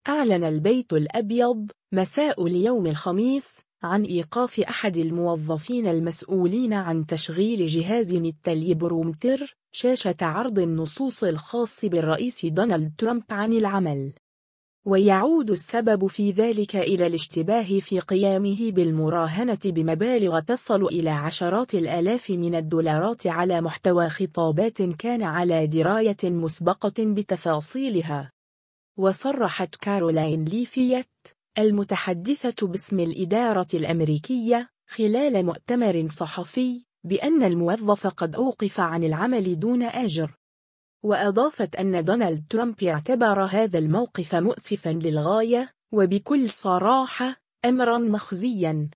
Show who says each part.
Speaker 1: أعلن البيت الأبيض مساء اليوم الخميس عن إيقاف أحد الموظفين المسؤولين عن تشغيل جهاز التليبرومتر شاشة عرض النصوص الخاص بالرئيس دونالد ترامب عن العمل، ويعود السبب في ذلك إلى الاشتباه في قيامه بالمراهنة بمبالغ تصل إلى عشرات الآلاف من الدولارات على محتوى خطابات كان على دراية مسبقة بتفاصيلها. وصرحت كارولاين ليفيت المتحدثة باسم الإدارة الأمريكية خلال مؤتمر صحفي بأن الموظف قد أوقف عن العمل دون أجر، وأضافت أن دونالد ترامب اعتبر هذا الموقف مؤسفا للغاية وبكل صراحة أمرا مخزيا.